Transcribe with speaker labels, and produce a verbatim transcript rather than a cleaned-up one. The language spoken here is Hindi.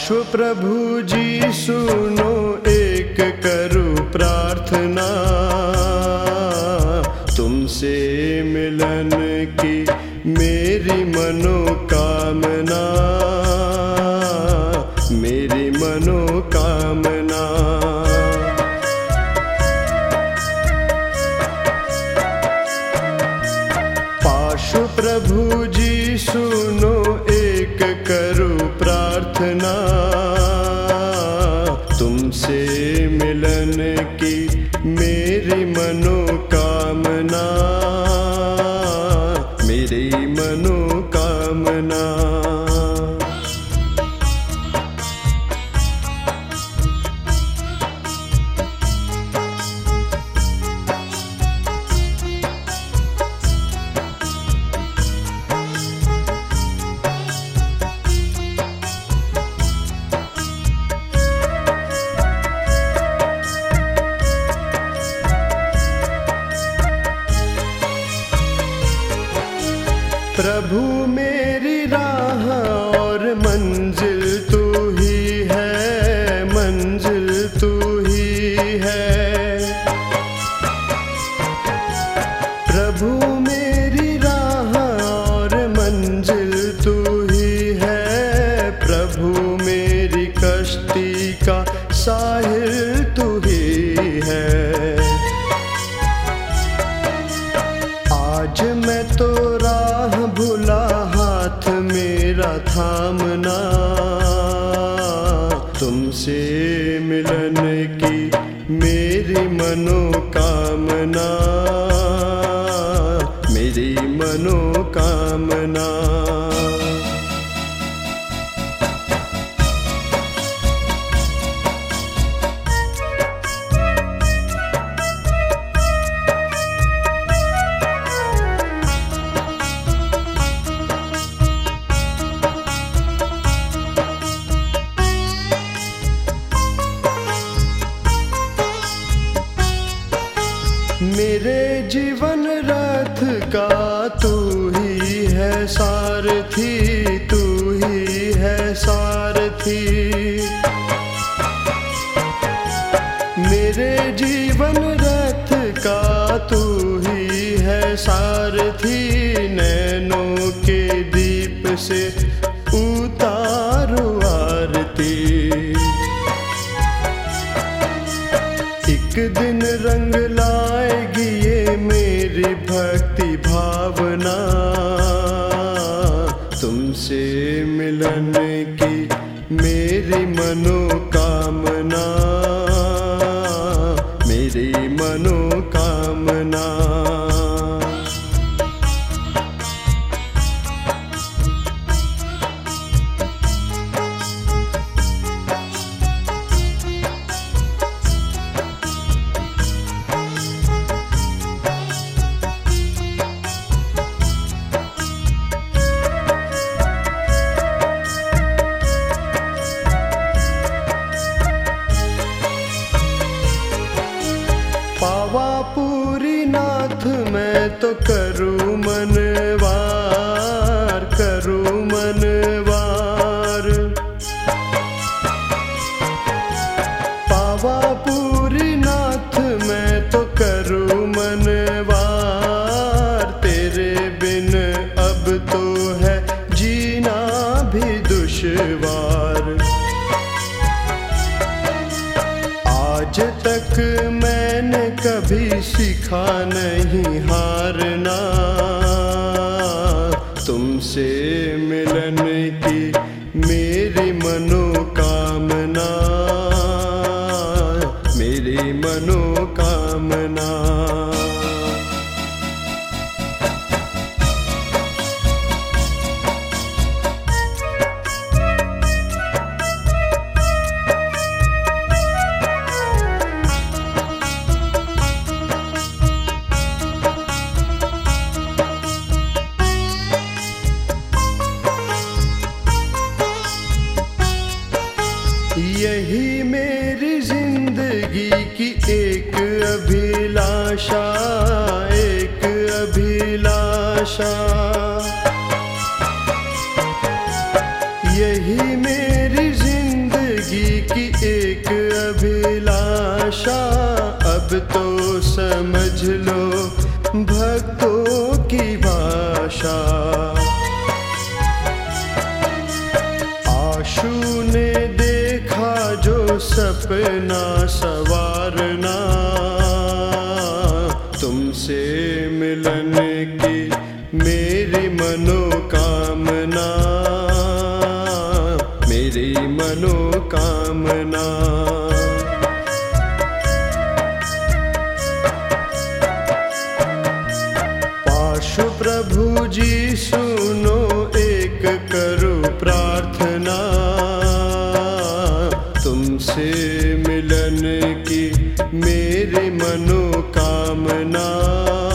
Speaker 1: पाशु प्रभु जी सुनो एक करूं प्रार्थना, तुमसे मिलन की मेरी मनोकामना, मेरी मनोकामना। पाशु प्रभु जी सुनो एक करूं प्रार्थना, तुमसे मिलन की मेरी मनोकामना, मेरी मनोकामना। प्रभु मेरी राह और मंजिल तू ही है, मंजिल तू ही है। प्रभु मेरी राह और मंजिल तू ही है, प्रभु मेरी कश्ती का साहिल तू ही है। आज मैं तो राह भुला, हाथ मेरा थामना, तुमसे मिलन की मेरी मनोकामना, मेरी मनोकामना। मेरे जीवन रथ का तू ही है सारथी, तू ही है सारथी। मेरे जीवन रथ का तू ही है सारथी, नैनों के दीप से उतारो आरती। एक दिन रंग लाएगी ये मेरी भक्ति भावना, तुमसे मिलन की मेरी मनोकामना, मेरी मनोकामना। पावा पूरी नाथ मैं तो करूं मनवार, करूं मनवार। पावा पूरी नाथ मैं तो करूं मनवार, तेरे बिन अब तो है जीना भी दुश्वार। आज तक मैंने कभी सीखा नहीं हारना, तुमसे मिलन की मेरी मनोकामना, मेरी मनोकामना। यही मेरी जिंदगी की एक अभिलाषा, एक अभिलाषा। यही मेरी जिंदगी जिंदगी की एक अभिलाषा, अब तो समझ लो भक्तों की भाषा। आशु ने देखा जो सपना संवारना, तुमसे मिलन की मेरी मनोकामना, मेरी मनोकामना। पाशु प्रभु जी सुनो एक करो प्रार्थना, तुमसे मिलन की मेरी मनोकामना।